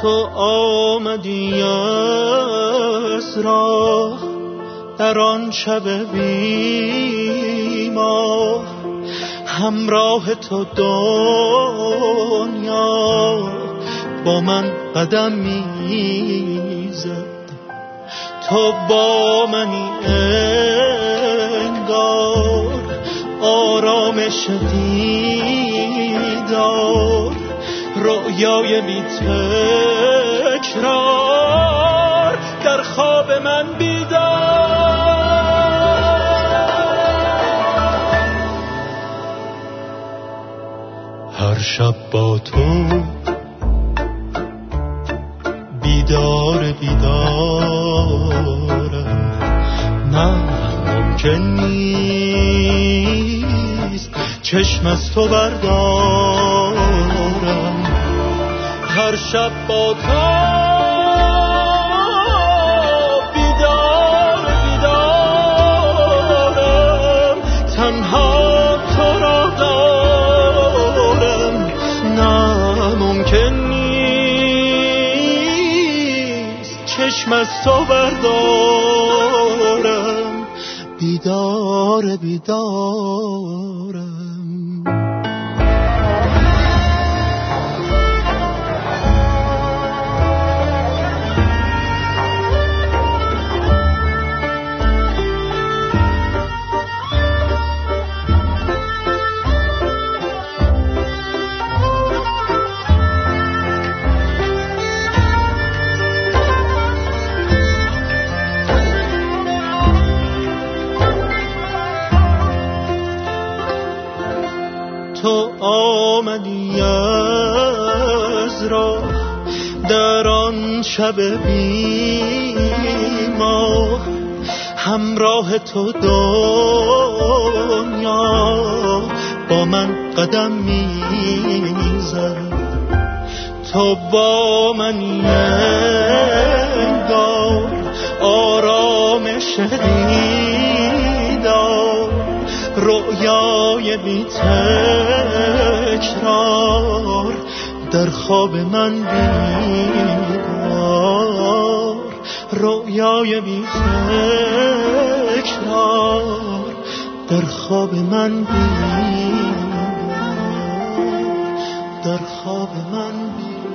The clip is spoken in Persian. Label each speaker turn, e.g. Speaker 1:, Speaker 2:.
Speaker 1: تو آمدی از راه در آن شب بی‌ماه، همراه تو دنیا با من قدم میزد. تو با منی انگار، آرامش دیدار، رؤیای بی تکرار در خواب من بیدار. هر شب با تو بیدار بیدارم، نه ممکن نیست چشم از تو بردارم. هر شب با تو بیدار بیدارم، تنها تو را دارم، نه ممکن نیست چشم از تو بردارم. بیدار بیدارم. تو آمدی از راه در آن شب بی‌ماه، همراه تو دنیا با من قدم میزد. تو با منی انگار، آرامش دیدار، رؤیای بی تکرار در خواب من بیدار، رؤیای بی تکرار در خواب من بیدار، در خواب من بیدار.